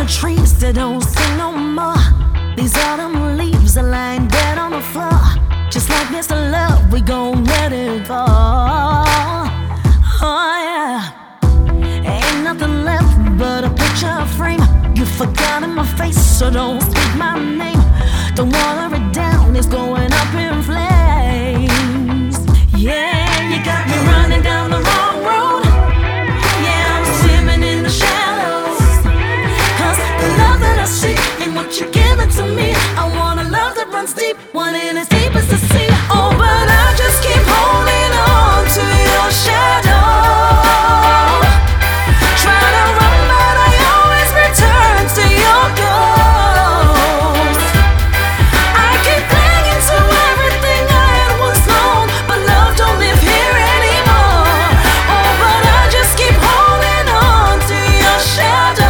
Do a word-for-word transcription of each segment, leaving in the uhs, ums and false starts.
the trees that don't sing no more. These autumn leaves are lying dead on the floor. Just like Mister Love, we gon' let it fall. Oh yeah. Ain't nothing left but a picture frame. You forgot in my face, so don't speak my name. Don't water it down, it's going up in flames. Yeah, you got me running down the wrong road. Yeah, I'm swimming in the shallows. Cause the love that I see ain't what you're giving to me. I want a love that runs deep, one in as deep as the sea. Oh, but I just keep holding on to your shadow. Try to run, but I always return to your ghost. I keep clinging to everything I had once known, but love don't live here anymore. Oh, but I just keep holding on to your shadow.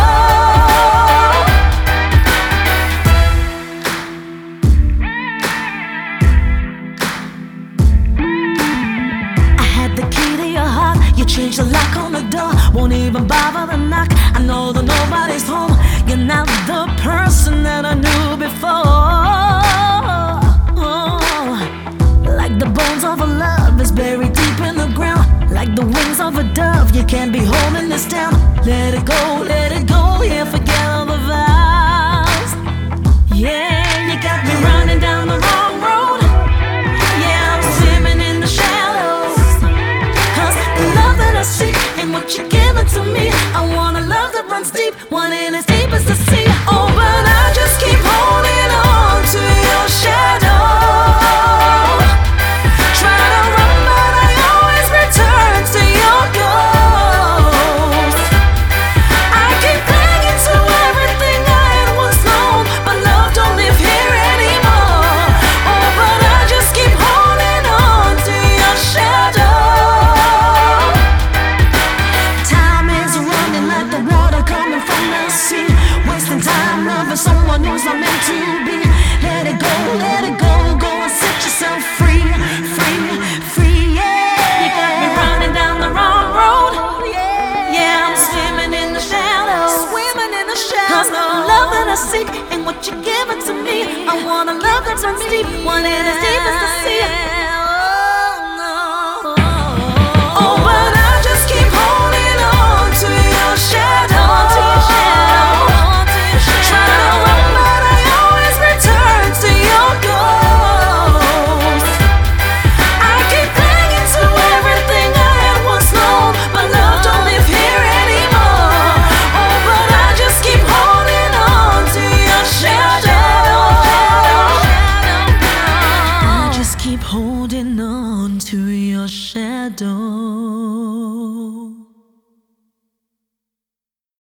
I had the key to your heart, you changed the lock on the door. Won't even bother to knock, I know that nobody's home. You're not the person that I knew before. Oh, like the bones of a love is buried deep in the ground. Like the wings of a dove, you can't be holding this down. Let it go, let it go, yeah, forget all the vows. Yeah, you got me running down the wrong road. Yeah, I'm swimming in the shallows. Cause the love that I see ain't what you're giving to me. I want a love that runs deep, one in as deep as the sea. Oh, but I just keep holding on to your shadow. Try to run, but I always return to your ghost. I keep clinging to everything I had once known, but love don't live here anymore. Oh, but I just keep holding on to your shadow. Time is running like the water coming from the sea. Wasting time loving someone who's not meant to be. Let it go, let it go, go and set yourself free, free, free, yeah. You got me running down the wrong road. Yeah, I'm swimming in the shallows, swimming in the shallows. Cause the love that I seek ain't what you're giving to me. I want a love that runs deep, one in as deep as the sea. Oh, but I just keep holding on to your shadow. Try to run, but I always return to your ghost. I keep clinging to everything I had once known, but love don't live here anymore. Oh, but I just keep holding on to your shadow. I just keep holding on to your shadow.